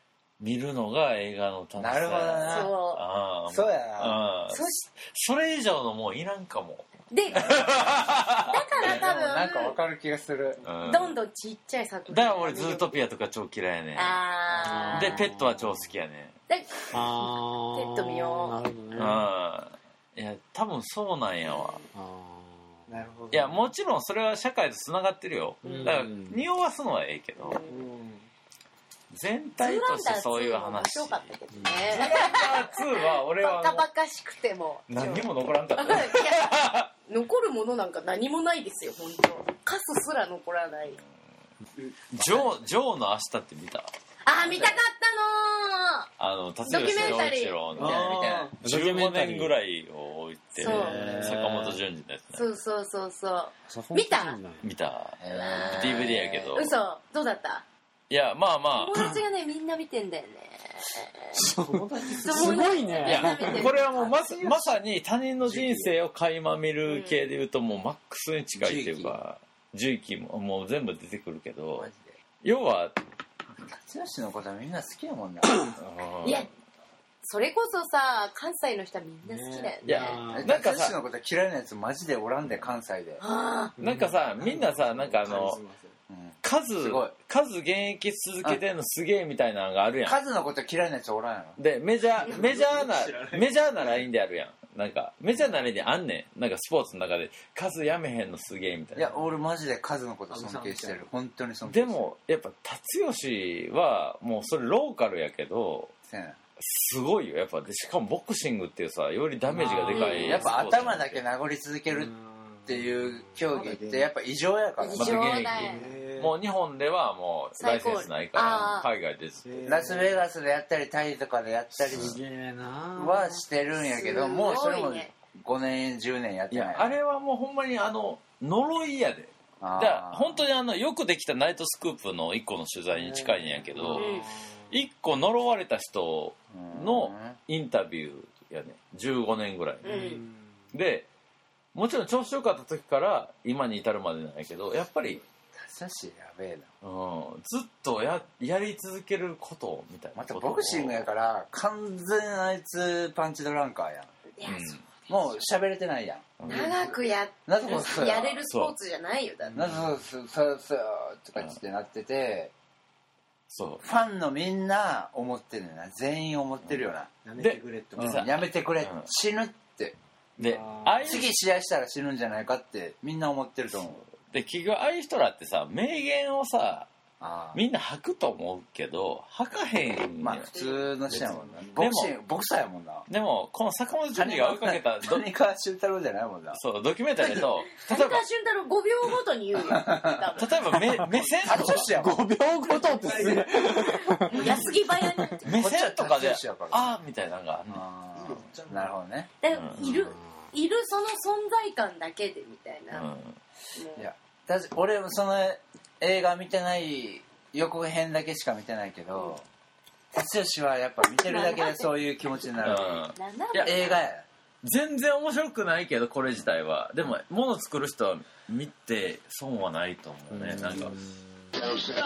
見るのが映画の楽しさ。 なるほどな。 そうあそうやあそしそれ以上のもういらんかも。 でだから多分なんかわかる気がする。 うんどんどんちっちゃい作品だから俺ズートピアとか超嫌いやねん。 あーでペットは超好きやねん。 であーペット見ようなるほどね。 うん。いや多分そうなんやわ。 あなるほど。 いやもちろんそれは社会とつながってるよ。 うんだから匂わすのはええけど、 うん。 全体としてそういう話。 面白かったけどねツーは俺はバカバカしくても何にも残らんかった。 いや残るものなんか何もないですよ本当カスすら残らないジョー、ジョーの明日って見た？ あー見たかったのあの、辰吉陽一郎のあーじゅうごねんぐらいを置いて、 そう坂本淳二のやつね。 そうそうそうそうー見た見た。 へーディーブイディー やけど。 嘘どうだったいや、まあま友達がねみんな見てんだよねすごいねあ。いやみんな見て、るこれはもうまさまさに他人の人生を垣間見る系で言うと、もうマックスに近いっていうか、重機ももう全部出てくるけどマ、ジで。 要は、 剛のことはみんな好きやもんな。 いやそれこそさ関西の人はみんな好きだよねいやあーなんかさ剛のこと嫌いなやつマジでおらんで、関西で。 あなんかさ、みんなさ、なんかあの、 うん数すごい、 数現役続けてんのすげえみたいなのがあるやん。 カズのこと嫌いなやつおらんやろ。 で、メジャー、メジャーな知らな、いメジャーなラインであるやん。なんか、メジャーなラインであんねん。なんかスポーツの中で、数やめへんのすげえみたいな。 いや、俺マジでカズのこと尊敬してる。本当に尊敬してる。 でも、やっぱ、辰吉は、もうそれローカルやけど、 せやな、 すごいよ。やっぱ、でしかもボクシングっていうさ、よりダメージがでかい。 やっぱ頭だけ名残り続けるっていう競技ってやっぱ異常やから。 異常だよもう日本ではもうライセンスないから、海外でずっと。 ラスベガスでやったりタイとかでやったりすげえなはしてるんやけど、もうそれもすごいねごねんじゅうねんやってない。 いや、あれはもうほんまにあの、呪いやで。 あーだから本当にあのよくできたナイトスクープの一個の取材に近いんやけど、一個呪われた人のインタビューやね、じゅうごねんぐらい、 うんでもちろん調子良かった時から今に至るまでなんやけど、やっぱり、 サシやべえな。 うん、ずっとややり続けることみたいなまたことをボクシングやから完全あいつパンチドランカーやん。 いやもう喋れてないやん。 長くやなぜかそうややれるスポーツじゃないよだってなぜかそうそうそうとかってなってて、 そファンのみんな思ってるな。全員思ってるよな。 やめてくれってうん思う。 やめてくれ、 うん死ぬって。 うであーああいう次試合したら死ぬんじゃないかってみんな思ってると思う。 で結局ああいう人らってさ、名言をさあみんな吐くと思うけど吐かへんまあ普通の人やもんな。ボクシングボクサーやもんな。 でもこの坂本淳二が追いかけたど谷川俊太郎じゃないもんな。 そうドキュメンタリーと例谷えば川俊太郎ごびょうごとに言うよ多例えば目目線とか初志やもん。 ごびょうごとってすげえ分もう安木早にだ目線とかでこっちは辰吉やからああみたいなのがあんねんあーなるほどね。 からいるいるその存在感だけでみたいな、もういやだって俺もその映画見てない予告編だけしか見てないけど、辰吉はやっぱ見てるだけでそういう気持ちになる。 うんなんだいや映画や。 全然面白くないけどこれ自体はでも物作る人は見て損はないと思うね。なんか繋がって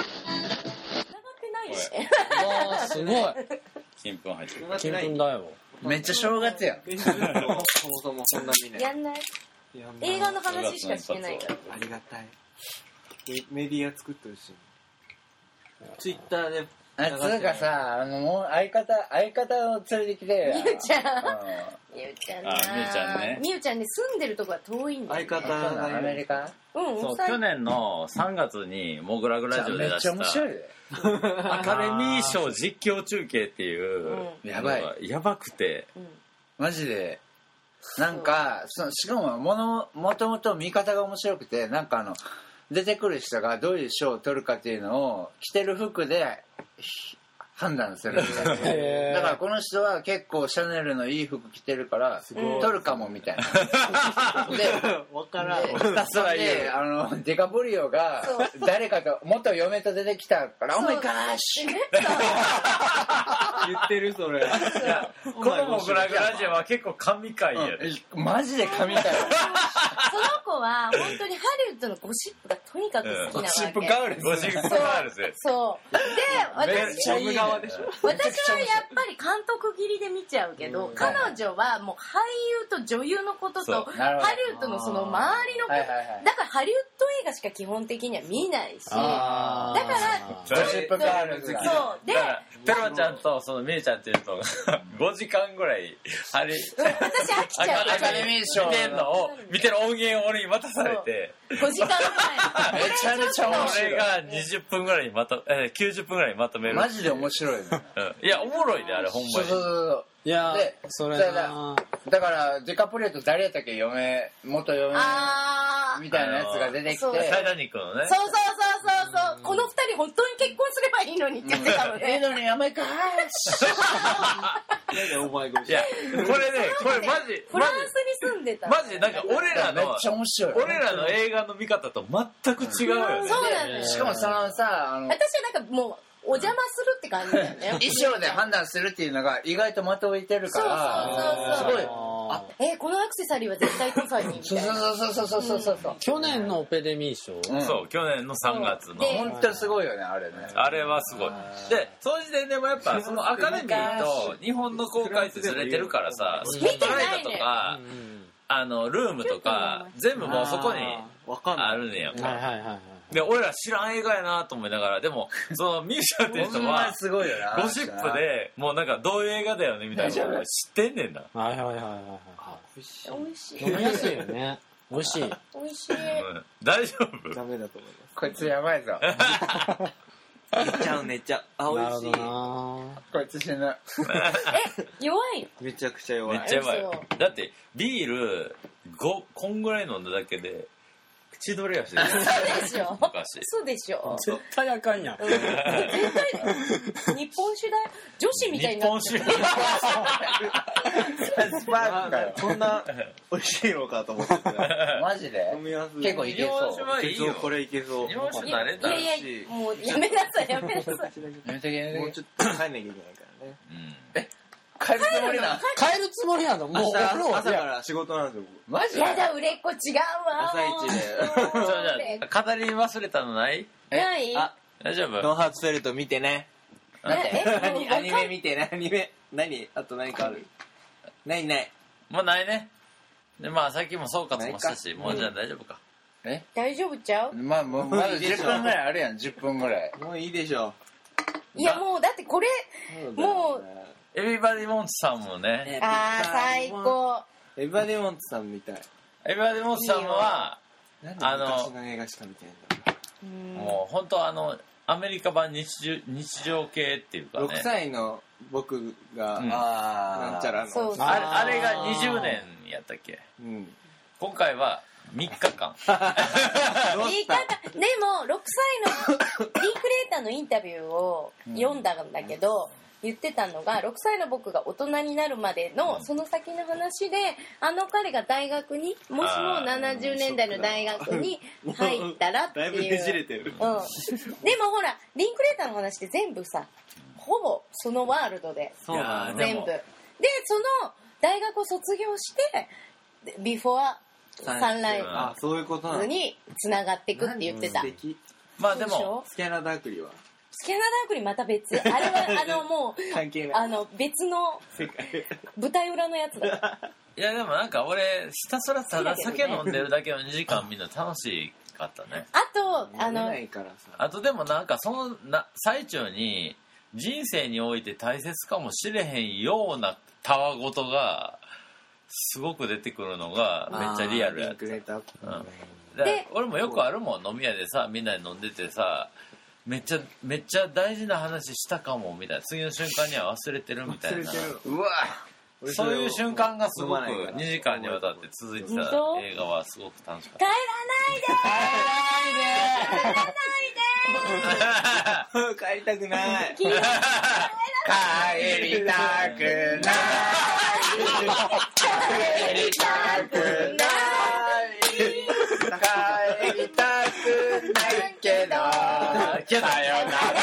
ないよねわあすごい金粉入ってる金粉だよめっちゃ正月やん。 そもそもそんな見ない。 やんないやんない映画の話しかしてないからありがたい。メメディア作ってほしい。ツイッターで。 あつうかさ、あのもう相方相方を連れてきて。 みゆちゃんうみゆちゃんあみゆちゃんねみゆちゃんね住んでるとこは遠いんだよ、ね、 相方んアメリカ。 うんそう最去年のさんがつにモグラグラジオでめっちゃ出した面白いで。 アカデミー賞実況中継っていううんやばいのがやばくてうんマジで。なんかそのしかもものもともと見方が面白くて、なんかあの出てくる人がどういう賞を取るかっていうのを着てる服でひ判断するみたいな。 へーだからこの人は結構シャネルのいい服着てるからごい取るかもみたいな。でわからん。 でひたすらであのデカプリオが誰かと元嫁と出てきたから「オーマイガッシュ!」 言ってるそれ。 このモグラグラジオは結構神回やでマジで神回。 その子は本当にハリウッドのゴシップがととにかく好きなわけ、 ゴシップガールズゴシップガールズですそうで私めっちゃいい側でしょ。 私はやっぱり監督切りで見ちゃうけど、彼女はもう俳優と女優のこととハリウッドのその周りのこと、 はいはいはい、 だからハリウッド映画しか基本的には見ないし、だからゴシップガールズがそうでペロちゃんとそのみえちゃんっていう人がごじかんぐらいハリ私飽きちゃうアカデミー賞見てんのを見てる音源を俺に渡されてごじかんぐらいめちゃめちゃ面白い。 俺がにじゅっぷんぐらいにまと、えー、きゅうじゅっぷんぐらいにまとめる。 マジで面白いね。 うん、いやおもろいであれほんまに。 そうそうそういやでそれだなだからデカプリオと誰やったっけ、嫁元嫁あみたいなやつが出てきて、 そうタイタニックのね。 そうそうそうそうそう、この二人本当に結婚すればいいのにって言ってたのね。 ええのにやめかーしいやお前がいやこれねこれマジフランスに住んでたマジなんか俺らめっのちゃ面白い。 俺らの映画の見方と全く違うよね。 そうなのよ。 しかもそのさ、あの私はなんかもうお邪魔するって感じだよね。 衣装で判断するっていうのが意外と的を置いてるからそうそうそうそうすごい。 あえこのアクセサリーは絶対トファにみそうたいな。 そうそうそうそうそうそう。 去年のオペデミー賞、 うんそう去年のさんがつので本当にすごいよねあれね。 あれはすごい。でその時点でもやっぱそのアカデミーと日本の公開ってずれてるからさ、スポットライトとかあのルームとか全部もうそこにわかんないあるねんやんか。 はいはいはいはいで俺ら知らん映画やなと思いながら、でもそのミュージシャンっていう人ほんまはにすごいよな。 ゴシップでもうなんかどういう映画だよねみたいなのを知ってんねんな。 はいはいはいはいは美味しい。 い飲みやすいよね美味しい美味しい。 うん大丈夫？ ダメだと思いまこいつやばいぞ。 す。寝ちゃう寝ちゃう。あなるほど美味しい。 なこいつ死ぬ。 え弱い。 めちゃくちゃ弱い。 めっちゃやばいよ嘘。 だってビールごこんぐらい飲んだだけで口どれやしてる。 そうでしょ。 昔。 そうでしょ。 絶対あかんやんうん絶対だよ。日本酒だよ。女子みたいになってる。 日本スパークかよ。 そんな美味しいのかと思ってた。 マジで飲みやすい。 結構いけそう日本酒はいいよ。 これいけそう。 日本酒いや慣れたらいやいやもうやめなさいやめなさい。 やめとけやめとけ。 もうちょっと帰んなきゃいけないからね。 うん帰るつもりな。 帰るつもりなのもう明日お風呂朝から仕事なんですよ。 マジやだ売れっ子違うわ。 朝一でもうそうじゃあ語り忘れたのない？ ない？ あ、 大丈夫？ ドンハーツフェルト見てね。 え何アニメ見てね。アニメ。何あと何かある？ないない。 もうないね。でまあさっきも総括もしたし、 ないかもうじゃあ大丈夫か。 え大丈夫ちゃう？ まあもうまだじゅっぷんぐらいあるやん、じゅっぷんぐらい。 もういいでしょ。 いやもうだってこれもうエビバディモンツさんもね、 あー最。高。 エヴァデモンツさんみたい。 エビバディモンツさんはなんであの昔の映画しか見てないんだろもう本当あのアメリカ版日常日常系っていうかう。 ね。 ろくさいの僕が、 うんあなんちゃらの。 そうあれあーあれがにじゅうねんやったっけ？ うん。 今回はみっかかん。 言い方でもろくさいのリンクレーターのインタビューを読んだんだけど、言ってたのがろくさいの僕が大人になるまでのその先の話で、あの彼が大学にもしもななじゅうねんだいの大学に入ったらっていう。 だいぶねじれてる。 うん、でもほらリンクレーターの話って全部さほぼそのワールドでそうだね。 全部でその大学を卒業してビフォーサンライあ、そういうことなの。 ズにつながっていくって言ってた。 素敵。 まあでもそうでしょスキャナダークリーはスキャナダークリまた別。あれはあのもう関係ない。 あの別の世界。 舞台裏のやつだ。 いやでもなんか俺ひたすらただ酒飲んでるだけのにじかん見るの楽しかったね。 あとあの飲めないからさ。 あとでもなんかそのな最中に人生において大切かもしれへんようなたわごとがすごく出てくるのがめっちゃリアルやった。 リンクレーター。 うんで俺もよくあるもん、飲み屋でさみんなで飲んでてさめっちゃめっちゃ大事な話したかもみたいな、次の瞬間には忘れてるみたいな、 忘れてるうわそういう瞬間がすごく飲まないからにじかんにわたって続いてた本当映画はすごく楽しかっ帰らないで帰りたくない。 帰らない帰りたくない帰りたくない帰りたくないけどさよなら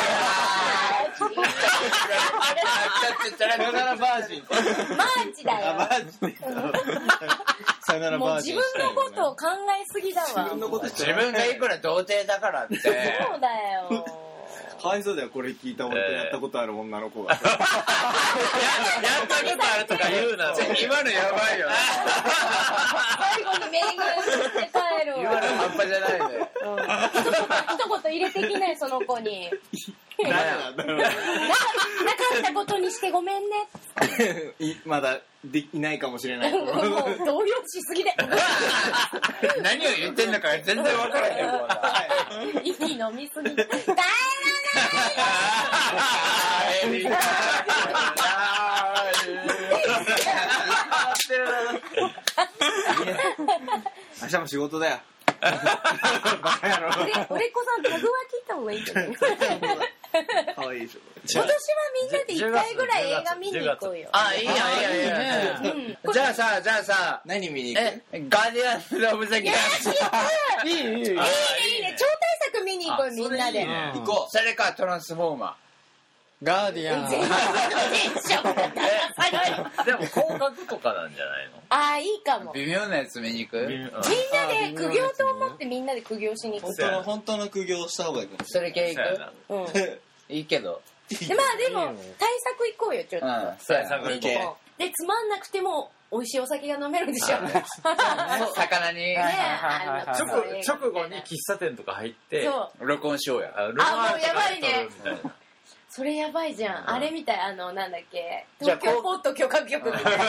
さよならバージン。 マーチだよ。 バージン。さよがらもうバージ自ョンしたい分のことを考えすぎだわ。 自分のこと自分がいくら童貞だからってそうだよ。 かわいそうだよ、これ聞いた俺とやったことある女の子が。 ややったことあるとか言うな。 今のやばいよ最後に名言して帰るわ。 今の半端じゃないねうん一言入れてきないその子に。 誰なんだろう。 なかったことにしてごめんね。 いまだでいないかもしれない。 もう動揺しすぎで。 何を言ってんのか全然分からへんもんな息飲みすぎ。帰らない。 明日も仕事だよ。 俺俺子さんタグは切った方がいいんじゃない？ かわいいでしょ。 今年はみんなで一回ぐらい映画見に行こうよ。 あいいやいいやいいやじゃあさじゃあさ何見に行く？ えガーディアンズ・オブ・ザ・ギャラクシーいいいいいいいいねいいね超大作見に行こうみんなで。 行こそれかトランスフォーマガーディアン全然でしょ。 でも広角とかなんじゃないの？ ああいいかも。 ー微妙なやつ見に行くみんなで苦行と思ってみんなで苦行しに行く。 本当の本当の苦行した方がいいかもしそれ系行そうやなくうん。 いいけどでまあでも対策行こうよちょっと。 うんそうやな対策行こでつまんなくても美味しいお酒が飲めるでしょ。ね魚にえあの直直後に喫茶店とか入ってそう録音しようやあルマンドとかやばいね撮るみたいなそれやばいじゃん。あれみたいあのなんだっけじゃあ東京ポット許可局みたいな憧れの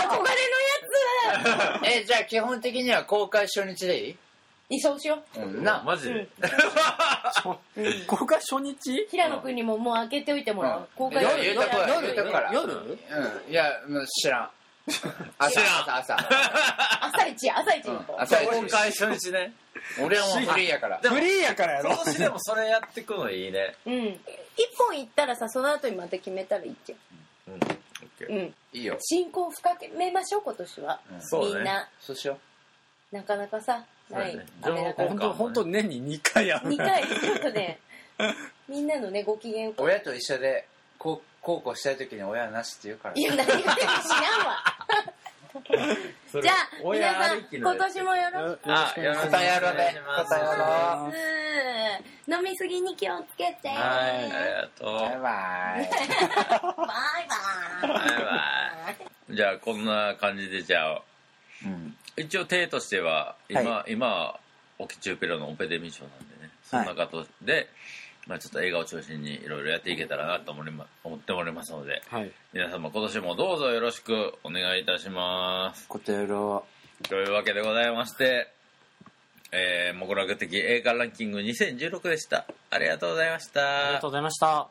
やえじゃあ基本的には公開初日でいいつにそうしよう。 うんなマジで公開初日平野くんにももう開けておいてもらうんう。公開夜言うとこや夜言うとこから夜うんいやもう知らん朝朝朝朝一朝一に行こう。 朝公開初日ね俺はもうフリーやからフリーやからやろ今年でもそれやってくのいいねうん。一本行ったらさその後にまた決めたらいいじゃん。 うんオッケーうん。 いいよ進行深めましょう今年は。 そうねみんなそうしよなかなかさないそうだね。 あれだから本当本当年ににかいやるにかいちょっとねみんなのねご機嫌う親と一緒でこうこうこうしたい時に親なしって言うからいや何言ってんの知らんわ。 それじゃあ皆親さん歩きの今年もよろしく。 あよろしくお答えやろうね願いします答えやろうん飲みすぎに気をつけて。 はいありがとうバイバイバイババイバイじゃあこんな感じでじゃあうん一応体としては今、 は今はオキチューペロのオペデミッションなんでねその中で、まあ、ちょっと映画を中心にいろいろやっていけたらなと思いま思っておりますのではい皆様今年もどうぞよろしくお願いいたしますこちらというわけでございましてえー、モグラグ的映画ランキングにせんじゅうろくでしたありがとうございましたありがとうございました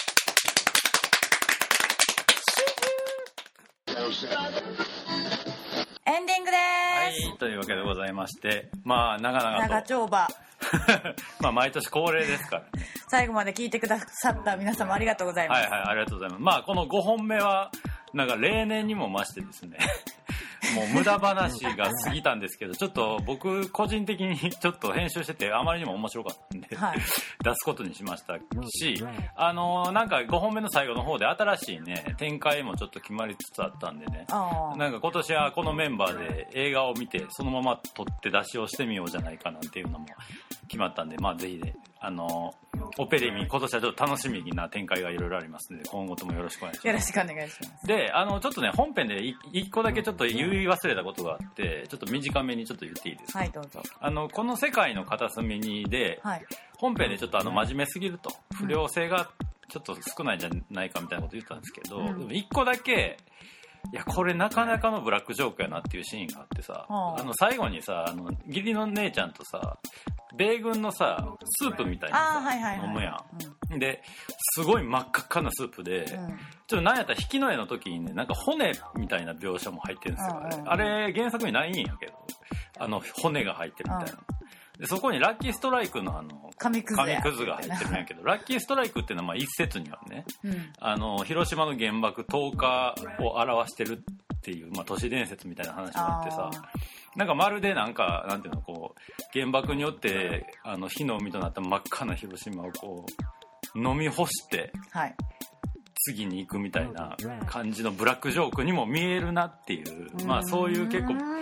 エンディングではーす。 い、というわけでございまして、まあ、長々と。 長丁場。 まあ、毎年恒例ですからね。 最後まで聞いてくださった皆様ありがとうございます。 はいはい、ありがとうございます。まあ、このごほんめは、なんか例年にも増してですね、もう無駄話が過ぎたんですけど、ちょっと僕個人的にちょっと編集しててあまりにも面白かったんで、 はい出すことにしましたし、あのーなんかごほんめの最後の方で新しいね、展開もちょっと決まりつつあったんでね、 あーなんか今年はこのメンバーで映画を見てそのまま撮って出しをしてみようじゃないかなんていうのも決まったんで、まあぜひね、あのーオペレミ今年はちょっと楽しみな展開がいろいろありますので今後ともよろしくお願いします。 よろしくお願いします。 で、あの、ちょっとね、本編でい一個だけちょっと言い忘れたことがあって、ちょっと短めにちょっと言っていいですか。 はい、どうぞ。 あの、この世界の片隅にで、 はい。 本編でちょっとあの、真面目すぎると、不良性がちょっと少ないんじゃないかみたいなこと言ったんですけど、 うんでも一個だけ、いや、これなかなかのブラックジョークやなっていうシーンがあってさ、 はああの、最後にさ、あの、義理の姉ちゃんとさ、米軍のさ、スープみたいなさ、 あーはいはいはい飲むやん。で、すごい真っ赤っかなスープで、 うん。 ちょっとなんやったら引きの絵の時にね、なんか骨みたいな描写も入ってるんですよ、あれ。 うんうんあれ原作にないんやけど、あの骨が入ってるみたいな。でそこにラッキーストライクのあの、 紙くずや紙くずが入ってるんやけど、ラッキーストライクっていうのはまあ一説にはね、 うん。 あの、広島の原爆とおかを表してるっていう、まあ都市伝説みたいな話があってさ、なんかまるでなんか、なんていうの、こう、原爆によって、あの、火の海となった真っ赤な広島をこう、飲み干して、 はい。 次に行くみたいな感じのブラックジョークにも見えるなっていう、まあそういう結構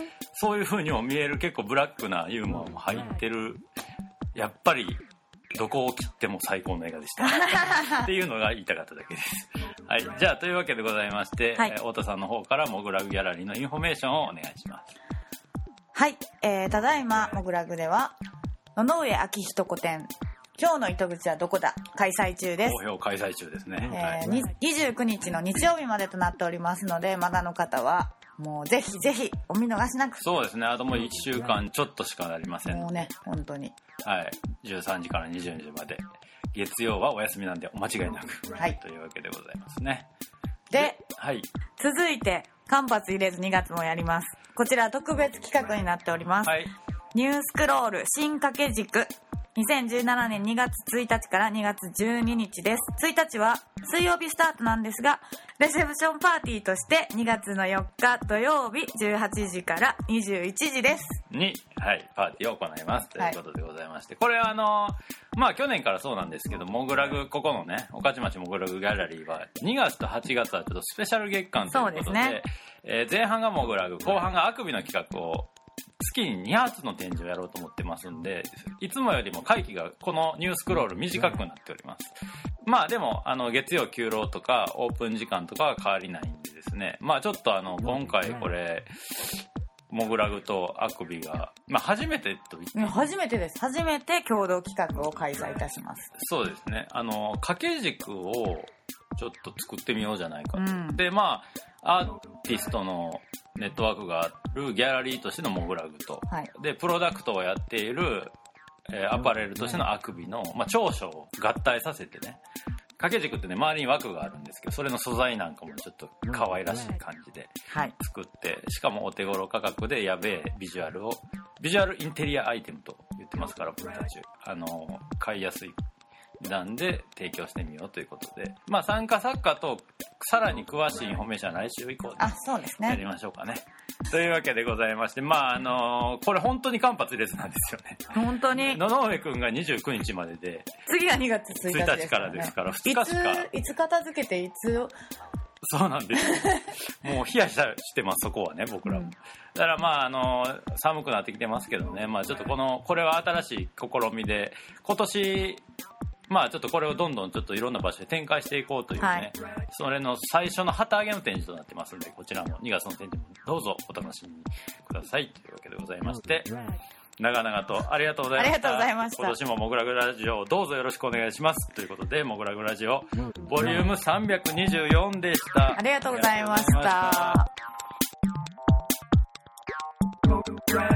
そういう風にも見える結構ブラックなユーモアも入ってる、やっぱりどこを切っても最高の映画でしたっていうのが言いたかっただけです。はい、じゃあというわけでございまして、はい、太田さんの方からモグラグギャラリーのインフォメーションをお願いします。 はい、えー、ただいまモグラグでは野々上昭仁個展今日の糸口はどこだ開催中です。 好評開催中ですね、 えーはい、にじゅうくにちの日曜日までとなっておりますので、まだの方はもうぜひぜひお見逃しなく。 そうですね、あともういっしゅうかんちょっとしかなりませんので、 もうね本当に、 はい、じゅうさんじからにじゅうにじまで月曜はお休みなんでお間違いなく、はい、というわけでございますね。 で、 はい、 続いて間髪入れずにがつもやります。こちら特別企画になっております、はい、ニュースクロール新掛け軸にせんじゅうななねんにがつついたちからにがつじゅうににちです。ついたちは水曜日スタートなんですが、レセプションパーティーとしてにがつのよっか土曜日じゅうはちじからにじゅういちじですに、はい、パーティーを行いますということでございまして、はい、これはあのまあ去年からそうなんですけど、モグラグここのね御徒町モグラグギャラリーはにがつとはちがつはちょっとスペシャル月間ということで、そうですね、えー、前半がモグラグ、後半があくびの企画を月にに発の展示をやろうと思ってますんで、いつもよりも会期がこのニュースクロール短くなっております。まあでもあの月曜休労とかオープン時間とかは変わりないんでですね、まあちょっとあの今回これモグラグとあくびが、まあ初めてと言って、 初めてです。初めて共同企画を開催いたします。 そうですね、あの掛け軸をちょっと作ってみようじゃないかと、うん、でまあアーティストのネットワークがあるギャラリーとしてのモグラグと、はい、でプロダクトをやっている、えー、アパレルとしてのあくびの、まあ、長所を合体させてね、掛け軸ってね周りに枠があるんですけど、それの素材なんかもちょっと可愛らしい感じで作って、はい、しかもお手頃価格でやべえビジュアルをビジュアルインテリアアイテムと言ってますから、僕たちあの買いやすい値段で提供してみようということで、まあ参加作家とさらに詳しいインフォメーションは来週以降でやりましょうかね。というわけでございまして、まああのー、これ本当に間髪入れずなんですよね。 本当に野々上くんがにじゅうくにちまでで、 次がにがつついたちですからね。ついたちからですからふつかしか、 いついつ片付けていつそうなんですもう冷やしてます、そこはね、僕らも、うん、だからまああの寒くなってきてますけどね、まあちょっとこのこれは新しい試みで、今年まあちょっとこれをどんどんちょっといろんな場所で展開していこうというね、はい、それの最初の旗揚げの展示となってますので、こちらもにがつの展示もどうぞお楽しみにくださいというわけでございまして、長々とありがとうございました。 ありがとうございました。 今年もモグラグラジオをどうぞよろしくお願いしますということで、モグラグラジオボリュームさんびゃくにじゅうよんでした。 ありがとうございました。